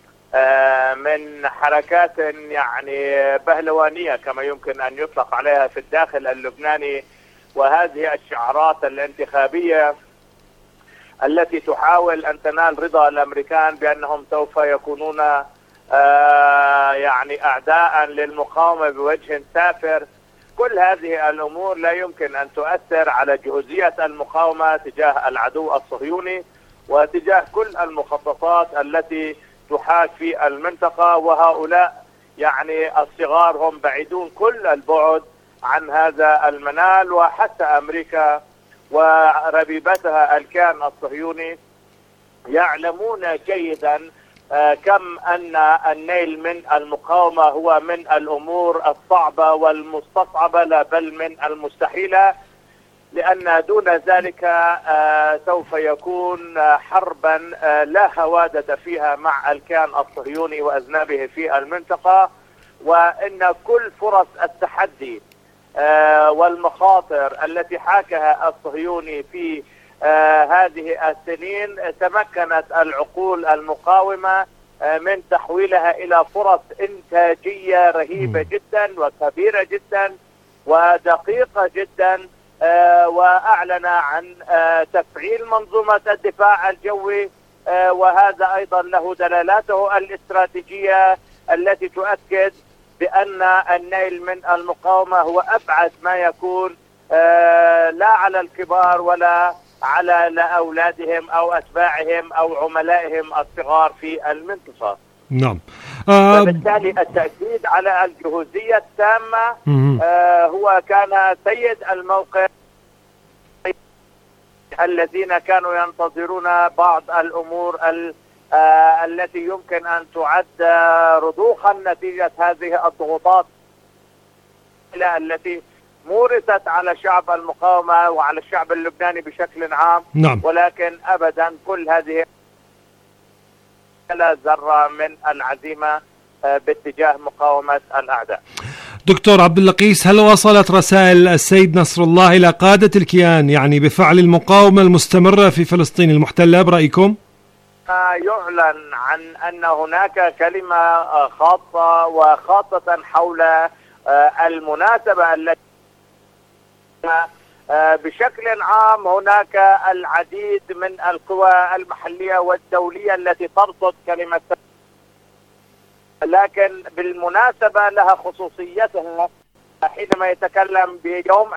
من حركات يعني بهلوانية كما يمكن أن يطلق عليها في الداخل اللبناني، وهذه الشعارات الانتخابية التي تحاول أن تنال رضا الأمريكان بأنهم سوف يكونون يعني أعداء للمقاومة بوجه سافر، كل هذه الأمور لا يمكن أن تؤثر على جهوزية المقاومة تجاه العدو الصهيوني وتجاه كل المخططات التي تحاك في المنطقة. وهؤلاء يعني الصغار هم بعيدون كل البعد عن هذا المنال، وحتى أمريكا وربيبتها الكيان الصهيوني يعلمون جيدا كم أن النيل من المقاومة هو من الأمور الصعبة والمستصعبة لا بل من المستحيلة، لأن دون ذلك سوف يكون حربا لا هوادة فيها مع الكيان الصهيوني وأذنابه في المنطقة، وإن كل فرص التحدي والمخاطر التي حاكها الصهيوني في هذه السنين تمكنت العقول المقاومة من تحويلها إلى فرص إنتاجية رهيبة جدا وكبيرة جدا ودقيقة جدا، وأعلن عن تفعيل منظومة الدفاع الجوي، وهذا أيضا له دلالاته الاستراتيجية التي تؤكد بأن النيل من المقاومة هو أبعد ما يكون لا على الكبار ولا على أولادهم أو أتباعهم أو عملائهم الصغار في المنطقة. نعم. فبالتالي التأكيد على الجهوزية التامة هو كان سيد الموقف الذين كانوا ينتظرون بعض الأمور التي يمكن أن تعد رضوخا نتيجة هذه الضغوطات التي مورست على شعب المقاومة وعلى الشعب اللبناني بشكل عام. نعم. ولكن أبدا كل هذه لا ذرة من العزيمة باتجاه مقاومة الأعداء. دكتور عبد اللقيس، هل وصلت رسائل السيد نصر الله إلى قادة الكيان يعني بفعل المقاومة المستمرة في فلسطين المحتلة برأيكم؟ يعلن عن أن هناك كلمة خاصة وخاصة حول المناسبة التي بشكل عام هناك العديد من القوى المحلية والدولية التي ترصد كلمة، لكن بالمناسبة لها خصوصيتها حينما يتكلم بيوم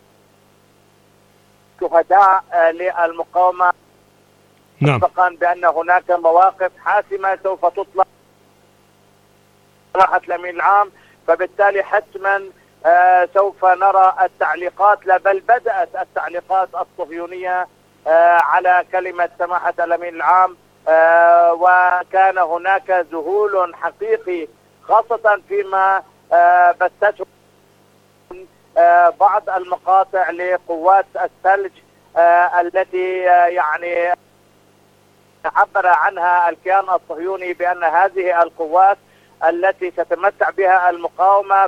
شهداء للمقاومة. نعم. بأن هناك مواقف حاسمة سوف تطلق صراحة الأمين العام، فبالتالي حتما سوف نرى التعليقات لا بل بدأت التعليقات الصهيونية على كلمة سماحة الأمين العام، وكان هناك ذهول حقيقي خاصة فيما بثته بعض المقاطع لقوات الثلج التي يعني عبر عنها الكيان الصهيوني بأن هذه القوات التي تتمتع بها المقاومة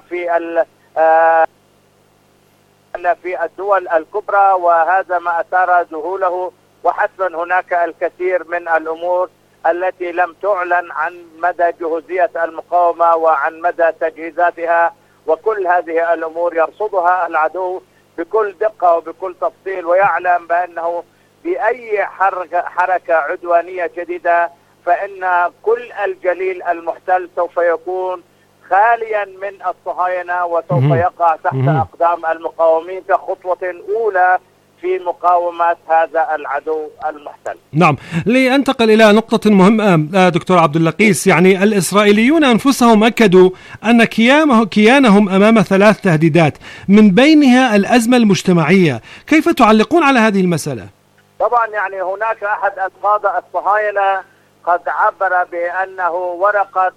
في الدول الكبرى، وهذا ما أثار ذهوله. وحتما هناك الكثير من الأمور التي لم تعلن عن مدى جهوزية المقاومة وعن مدى تجهيزاتها، وكل هذه الأمور يرصدها العدو بكل دقة وبكل تفصيل، ويعلم بأنه بأي حركة عدوانية جديدة فإن كل الجليل المحتل سوف يكون خاليا من الصهاينة وسوف يقع تحت أقدام المقاومين كخطوة أولى في مقاومة هذا العدو المحتل. نعم. لأنتقل إلى نقطة مهمة دكتور عبد اللقيس، يعني الإسرائيليون أنفسهم أكدوا أن كيانهم أمام 3 تهديدات من بينها الأزمة المجتمعية، كيف تعلقون على هذه المسألة؟ طبعا يعني هناك أحد القادة الصهاينة قد عبر بأنه ورقة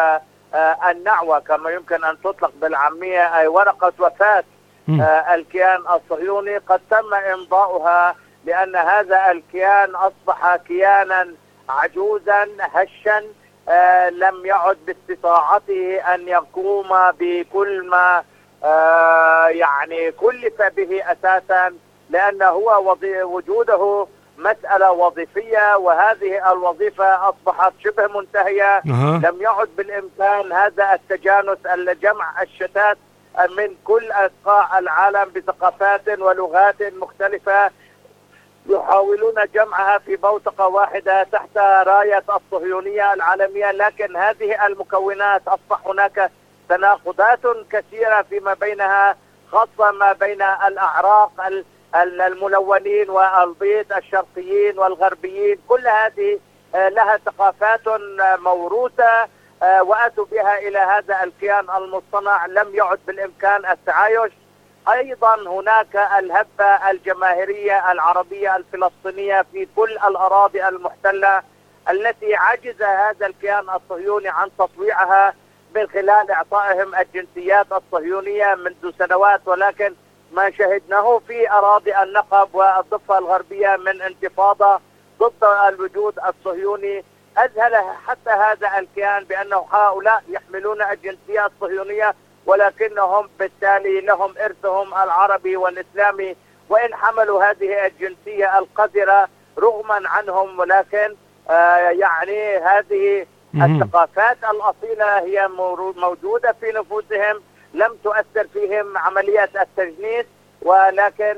النعوة كما يمكن أن تطلق بالعامية، أي ورقة وفاة الكيان الصهيوني قد تم إمضاؤها، لأن هذا الكيان أصبح كيانا عجوزا هشا لم يعد باستطاعته أن يقوم بكل ما يعني كلف به أساسا، لأن هو وجوده مسألة وظيفية، وهذه الوظيفة أصبحت شبه منتهية. لم يعد بالإمكان هذا التجانس جمع الشتات من كل أصقاع العالم بثقافات ولغات مختلفة، يحاولون جمعها في بوتقة واحدة تحت راية الصهيونية العالمية، لكن هذه المكونات أصبح هناك تناقضات كثيرة فيما بينها، خاصة ما بين الأعراق الملونين والبيض الشرقيين والغربيين، كل هذه لها ثقافات موروثة وأتوا بها إلى هذا الكيان المصطنع، لم يعد بالإمكان التعايش. أيضا هناك الهبة الجماهيرية العربية الفلسطينية في كل الأراضي المحتلة التي عجز هذا الكيان الصهيوني عن تطويعها من خلال إعطائهم الجنسيات الصهيونية منذ سنوات، ولكن ما شهدناه في أراضي النقب والضفة الغربية من انتفاضة ضد الوجود الصهيوني أذهل حتى هذا الكيان بأنه هؤلاء يحملون الجنسية الصهيونية، ولكنهم بالتالي لهم إرثهم العربي والإسلامي، وإن حملوا هذه الجنسية القذرة رغما عنهم، ولكن يعني هذه الثقافات الأصيلة هي موجودة في نفوسهم، لم تؤثر فيهم عملية التجنيس، ولكن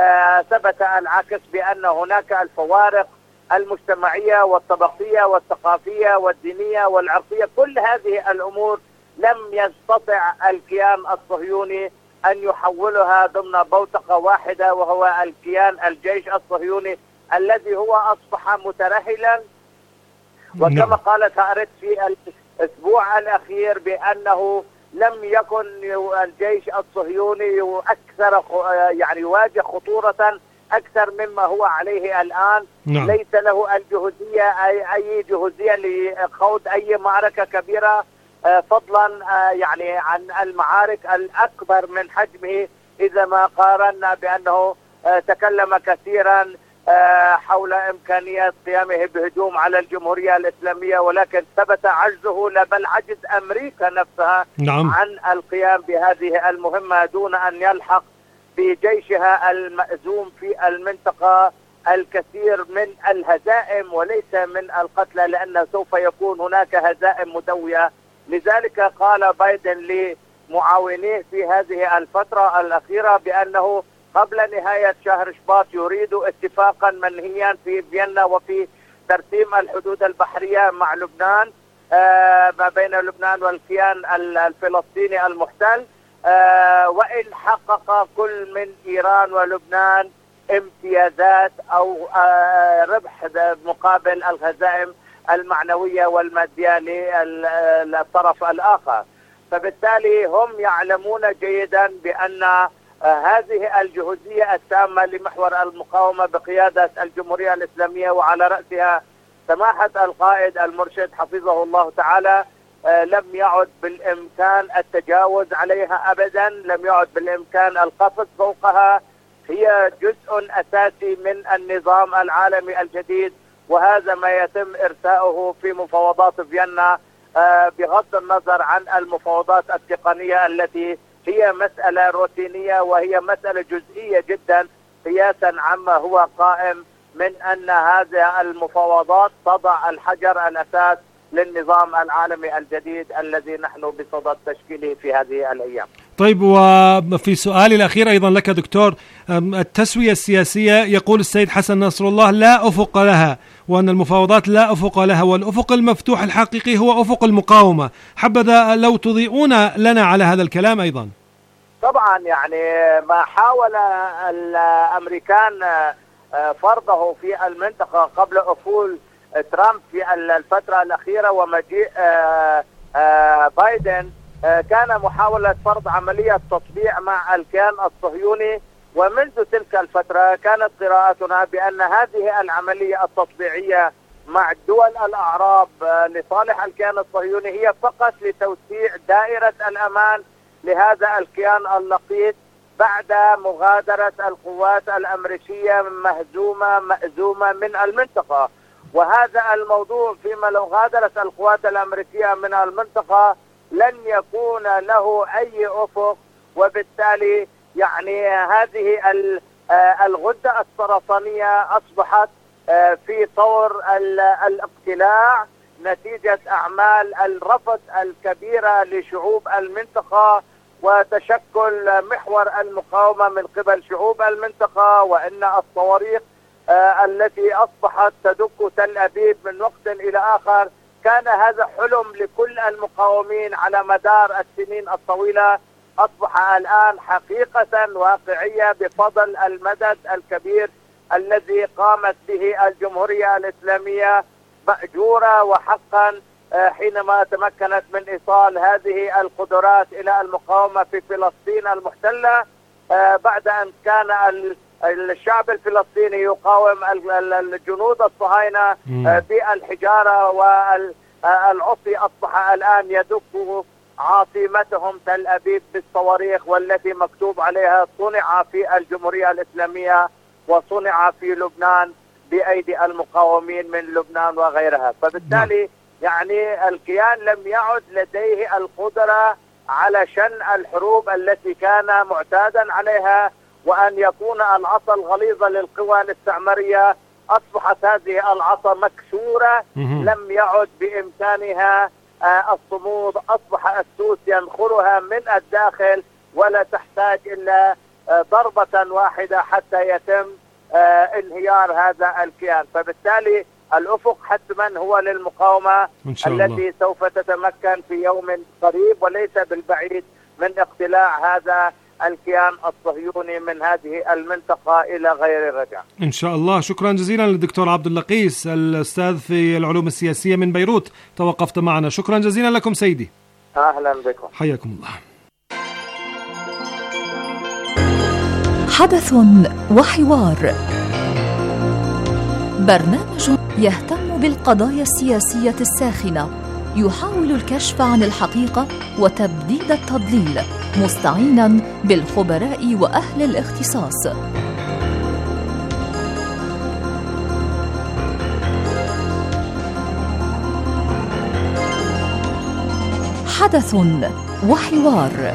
ثبت العكس بأن هناك الفوارق المجتمعية والطبقية والثقافية والدينية والعرقية، كل هذه الأمور لم يستطع الكيان الصهيوني أن يحولها ضمن بوتقة واحدة، وهو الكيان الجيش الصهيوني الذي هو أصبح مترهلا. وكما قالت هارتز في الأسبوع الأخير بأنه لم يكن الجيش الصهيوني أكثر يعني يواجه خطورة أكثر مما هو عليه الآن. ليس له الجهوزية أي جهوزية لخوض أي معركة كبيرة، فضلا يعني عن المعارك الأكبر من حجمه، إذا ما قارنا بأنه تكلم كثيرا حول إمكانية قيامه بهجوم على الجمهورية الإسلامية، ولكن ثبت عجزه بل عجز أمريكا نفسها عن القيام بهذه المهمة دون أن يلحق بجيشها المأزوم في المنطقة الكثير من الهزائم وليس من القتلى، لأن سوف يكون هناك هزائم مدوية. لذلك قال بايدن لمعاونيه في هذه الفترة الأخيرة بأنه قبل نهاية شهر شباط يريد اتفاقا منهيا في فيينا وفي ترسيم الحدود البحرية مع لبنان، ما بين لبنان والكيان الفلسطيني المحتل، وإن حقق كل من إيران ولبنان امتيازات أو ربح مقابل الهزائم المعنوية والمادية للطرف الآخر. فبالتالي هم يعلمون جيدا بأن هذه الجهوزية التامة لمحور المقاومة بقيادة الجمهورية الإسلامية وعلى رأسها سماحة القائد المرشد حفظه الله تعالى لم يعد بالإمكان التجاوز عليها أبدا، لم يعد بالإمكان القفز فوقها، هي جزء أساسي من النظام العالمي الجديد، وهذا ما يتم إرساؤه في مفاوضات فيينا بغض النظر عن المفاوضات التقنية التي هي مسألة روتينية وهي مسألة جزئية جدا قياسا عما هو قائم من أن هذه المفاوضات تضع الحجر الأساس للنظام العالمي الجديد الذي نحن بصدد تشكيله في هذه الأيام. طيب، وفي سؤالي الأخير أيضا لك دكتور، التسوية السياسية يقول السيد حسن نصر الله لا أفق لها، وأن المفاوضات لا أفق لها، والأفق المفتوح الحقيقي هو أفق المقاومة. حبذا لو تضيئون لنا على هذا الكلام أيضا. طبعا يعني ما حاول الأمريكان فرضه في المنطقة قبل أفول ترامب في الفترة الأخيرة ومجيء بايدن كان محاولة فرض عملية تطبيع مع الكيان الصهيوني، ومنذ تلك الفترة كانت قراءتنا بأن هذه العملية التطبيعية مع دول الأعراب لصالح الكيان الصهيوني هي فقط لتوسيع دائرة الأمان لهذا الكيان اللقيط بعد مغادرة القوات الأمريكية مأزومة من المنطقة. وهذا الموضوع فيما لو غادرت القوات الأمريكية من المنطقة لن يكون له أي أفق، وبالتالي يعني هذه الغدة السرطانية أصبحت في طور الاقتلاع نتيجة أعمال الرفض الكبيرة لشعوب المنطقة وتشكل محور المقاومة من قبل شعوب المنطقة، وإن الصواريخ التي أصبحت تدك تل أبيب من وقت إلى آخر كان هذا حلم لكل المقاومين على مدار السنين الطويلة، أصبح الآن حقيقة واقعية بفضل المدد الكبير الذي قامت به الجمهورية الإسلامية مأجورة وحقا حينما تمكنت من إيصال هذه القدرات إلى المقاومة في فلسطين المحتلة بعد أن كان الشعب الفلسطيني يقاوم الجنود الصهاينة بالحجارة والعصي أصبح الآن يدق عاصمتهم تل أبيب بالصواريخ، والتي مكتوب عليها صنع في الجمهورية الإسلامية وصنع في لبنان بأيدي المقاومين من لبنان وغيرها. فبالتالي يعني الكيان لم يعد لديه القدرة على شن الحروب التي كان معتادا عليها، وأن يكون العصا الغليظة للقوى الاستعمارية. أصبحت هذه العصا مكسورة، لم يعد بإمكانها الصمود، أصبح السوس ينخرها من الداخل ولا تحتاج إلا ضربة واحدة حتى يتم انهيار هذا الكيان. فبالتالي الأفق حتما هو للمقاومة التي سوف تتمكن في يوم قريب وليس بالبعيد من اقتلاع هذا الكيان الصهيوني من هذه المنطقة إلى غير الرجعة إن شاء الله. شكرا جزيلا للدكتور عبد اللقيس الأستاذ في العلوم السياسية من بيروت، توقفت معنا. شكرا جزيلا لكم سيدي. أهلا بكم. حياكم الله. حدث وحوار، برنامج يهتم بالقضايا السياسية الساخنة، يحاول الكشف عن الحقيقة وتبديد التضليل، مستعينا بالخبراء وأهل الاختصاص. حدث وحوار.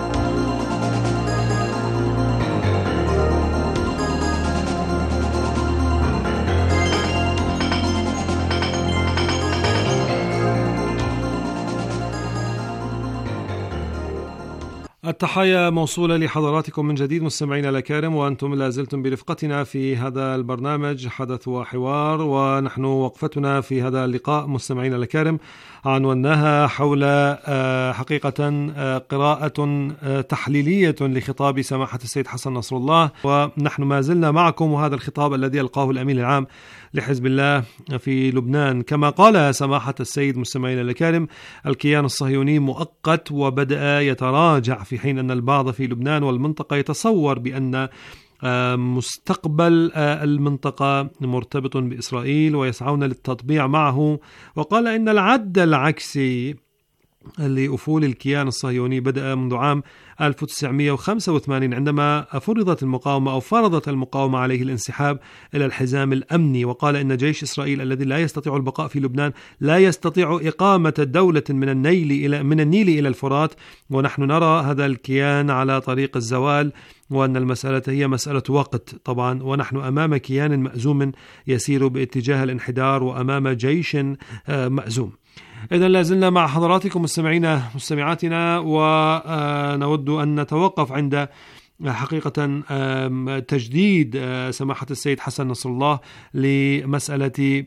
التحية موصولة لحضراتكم من جديد مستمعينا الأكارم، وأنتم لا زلتم برفقتنا في هذا البرنامج حدث وحوار، ونحن وقفتنا في هذا اللقاء مستمعينا الأكارم عنوناها حول حقيقة قراءة تحليلية لخطاب سماحة السيد حسن نصر الله، ونحن ما زلنا معكم. وهذا الخطاب الذي ألقاه الأمين العام لحزب الله في لبنان، كما قال سماحة السيد مستمعينا الأكارم، الكيان الصهيوني مؤقت وبدأ يتراجع، في حين أن البعض في لبنان والمنطقة يتصور بأن مستقبل المنطقة مرتبط بإسرائيل ويسعون للتطبيع معه. وقال إن العد العكسي لأفول الكيان الصهيوني بدأ منذ عام 1985 عندما فرضت المقاومة عليه الانسحاب إلى الحزام الأمني. وقال إن جيش إسرائيل الذي لا يستطيع البقاء في لبنان لا يستطيع إقامة دولة من النيل إلى الفرات، ونحن نرى هذا الكيان على طريق الزوال، وأن المسألة هي مسألة وقت طبعا، ونحن أمام كيان مأزوم يسير باتجاه الانحدار وأمام جيش مأزوم. إذن لازلنا مع حضراتكم مستمعاتنا، ونود أن نتوقف عند حقيقة تجديد سماحة السيد حسن نصر الله لمسألة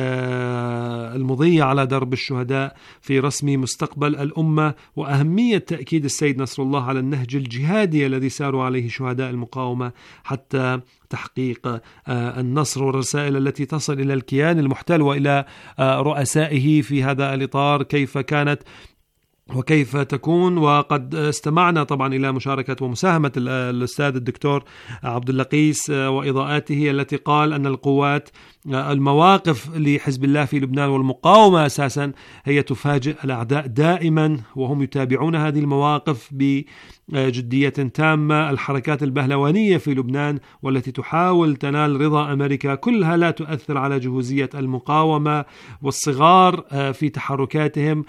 المضي على درب الشهداء في رسم مستقبل الأمة، وأهمية تأكيد السيد نصر الله على النهج الجهادي الذي ساروا عليه شهداء المقاومة حتى تحقيق النصر، والرسائل التي تصل إلى الكيان المحتل وإلى رؤسائه في هذا الإطار كيف كانت وكيف تكون. وقد استمعنا طبعا إلى مشاركة ومساهمة الأستاذ الدكتور عبد اللقيس وإضاءاته التي قال أن المواقف لحزب الله في لبنان والمقاومة أساسا هي تفاجئ الأعداء دائما، وهم يتابعون هذه المواقف بجدية تامة. الحركات البهلوانية في لبنان والتي تحاول تنال رضا أمريكا كلها لا تؤثر على جهوزية المقاومة والصغار في تحركاتهم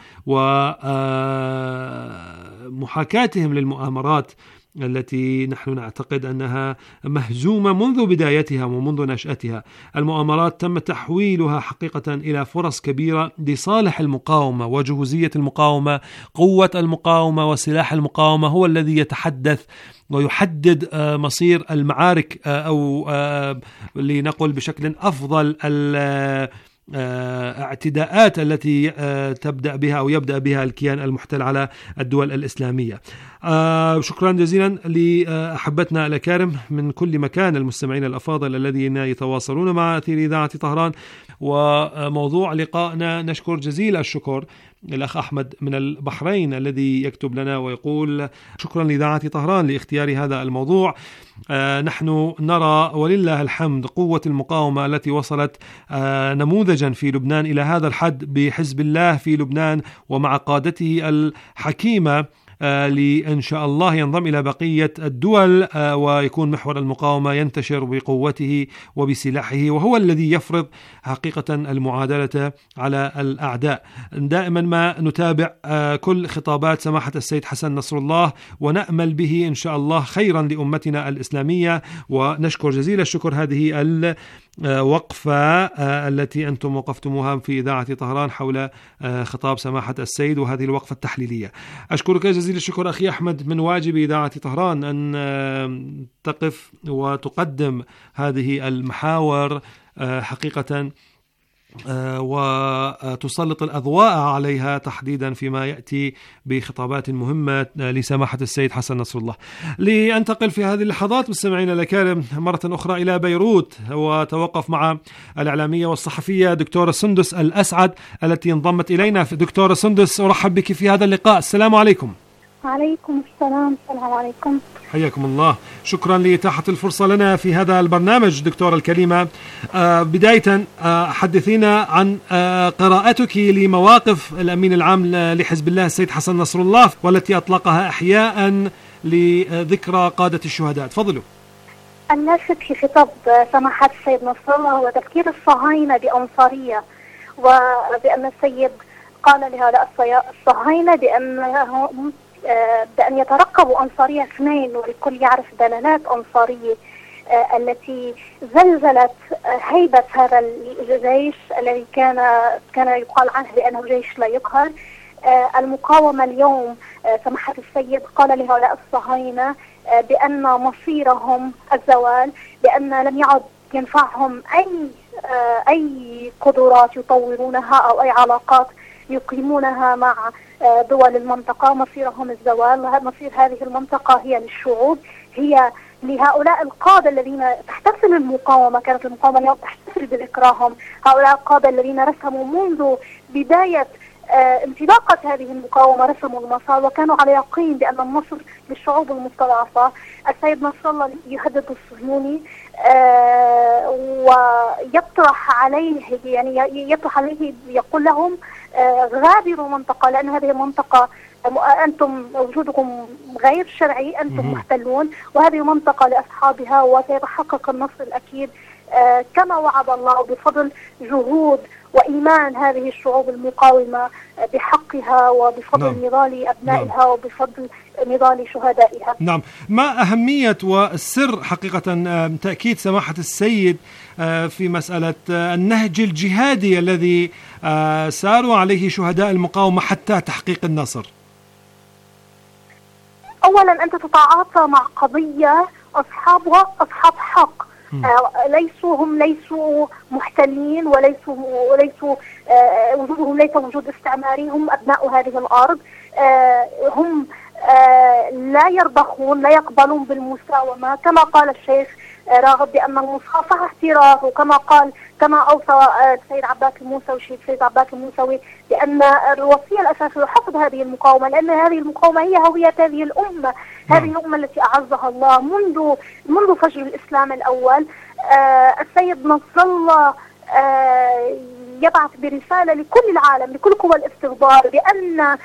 ومحاكاتهم للمؤامرات التي نحن نعتقد أنها مهزومة منذ بدايتها ومنذ نشأتها. المؤامرات تم تحويلها حقيقة إلى فرص كبيرة لصالح المقاومة وجهوزية المقاومة. قوة المقاومة وسلاح المقاومة هو الذي يتحدث ويحدد مصير المعارك، أو لنقل بشكل أفضل اعتداءات التي تبدأ بها أو يبدأ بها الكيان المحتل على الدول الإسلامية. شكرا جزيلا لأحبتنا الأكارم من كل مكان، المستمعين الأفاضل الذين يتواصلون مع أثير إذاعة طهران. وموضوع لقائنا نشكر جزيل الشكر الأخ أحمد من البحرين الذي يكتب لنا ويقول: شكرا لإذاعة طهران لاختيار هذا الموضوع. نحن نرى ولله الحمد قوة المقاومة التي وصلت نموذجا في لبنان إلى هذا الحد بحزب الله في لبنان ومع قادته الحكيمة لإن شاء الله ينضم إلى بقية الدول ويكون محور المقاومة ينتشر بقوته وبسلاحه، وهو الذي يفرض حقيقة المعادلة على الأعداء. دائما ما نتابع كل خطابات سماحة السيد حسن نصر الله ونأمل به إن شاء الله خيرا لأمتنا الإسلامية، ونشكر جزيل الشكر هذه الوقفة التي أنتم وقفتموها في إذاعة طهران حول خطاب سماحة السيد وهذه الوقفة التحليلية. أشكرك جزيل الشكر أخي أحمد، من واجب إذاعة طهران أن تقف وتقدم هذه المحاور حقيقة وتسلط الأضواء عليها تحديدا فيما يأتي بخطابات مهمة لسماحة السيد حسن نصر الله. لأنتقل في هذه اللحظات مستمعينا الكرام مرة أخرى إلى بيروت، وتوقف مع الإعلامية والصحفية دكتورة سندس الأسعد التي انضمت إلينا. دكتورة سندس، أرحب بك في هذا اللقاء. السلام عليكم. وعليكم السلام. السلام عليكم. حياكم الله، شكرا لإتاحة الفرصة لنا في هذا البرنامج. دكتورة الكريمة، بداية حدثينا عن قراءتك لمواقف الأمين العام لحزب الله السيد حسن نصر الله والتي أطلقها إحياء لذكرى قادة الشهداء. تفضلوا. اللافت في خطاب سماحة السيد نصر الله هو تذكير الصهاينة بأنصارية، وبأن السيد قال لهؤلاء الصهاينة بأن يترقبوا أنصارية 2، والكل يعرف دلالات أنصارية التي زلزلت هيبة هذا الجيش الذي كان يقال عنه بأنه جيش لا يقهر. المقاومة اليوم سماحة السيد قال لهؤلاء الصهاينة بأن مصيرهم الزوال، بأن لم يعد ينفعهم أي قدرات يطورونها أو أي علاقات يقيمونها مع دول المنطقة. مصيرهم الزوال. مصير هذه المنطقة هي للشعوب، هي لهؤلاء القادة الذين تحتفل المقاومة، كانت المقاومة اليوم تحتفل بذكراهم. هؤلاء القادة الذين رسموا منذ بداية انطلاقة هذه المقاومة رسموا المسار، وكانوا على يقين بأن النصر للشعوب المستضعفة. السيد نصر الله يهدد الصهيوني ويطرح عليه يقول لهم غادروا منطقة، لأن هذه المنطقة أنتم وجودكم غير شرعي، أنتم محتلون، وهذه منطقة لأصحابها وسيتحقق النصر الأكيد كما وعد الله بفضل جهود وإيمان هذه الشعوب المقاومة بحقها وبفضل نضال أبنائها وبفضل نضال شهدائها. نعم. ما أهمية والسر حقيقة تأكيد سماحة السيد في مسألة النهج الجهادي الذي ساروا عليه شهداء المقاومة حتى تحقيق النصر؟ أولا أنت تتعاطى مع قضية أصحابها أصحاب حق، ليسوا محتلين وليسوا وجودهم ليس وجود استعماري، هم أبناء هذه الأرض، هم لا يرضخون، لا يقبلون بالمساومة، كما قال الشيخ راغب بأن المصافحة احتراف، كما أوصى السيد عباس الموسوي السيد عباس الموسوي بأن الوصية الأساسية حفظ هذه المقاومة، لأن هذه المقاومة هي هوية هذه الأمة، هذه الأمة التي أعزها الله منذ فجر الإسلام الأول. السيد نصر الله يبعث برسالة لكل العالم، لكل قوى الاستخبار، بأن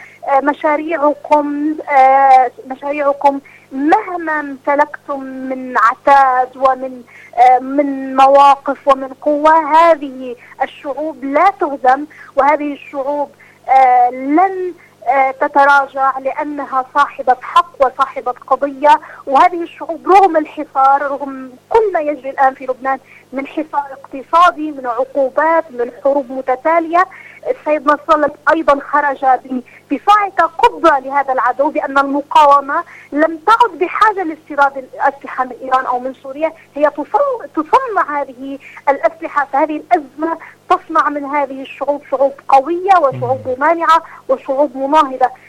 مشاريعكم مهما امتلكتم من عتاد ومن مواقف ومن قوة، هذه الشعوب لا تهزم، وهذه الشعوب لن تتراجع، لأنها صاحبة حق وصاحبة قضية. وهذه الشعوب رغم الحصار، رغم كل ما يجري الآن في لبنان من حصار اقتصادي، من عقوبات، من حروب متتالية، السيد نصر الله أيضا خرج بصاعقة قبضة لهذا العدو، بأن المقاومة لم تعد بحاجة لاستيراد الأسلحة من إيران أو من سوريا، هي تصنع هذه الأسلحة. فهذه الأزمة تصنع من هذه الشعوب شعوب قوية وشعوب مانعة وشعوب مناهضة.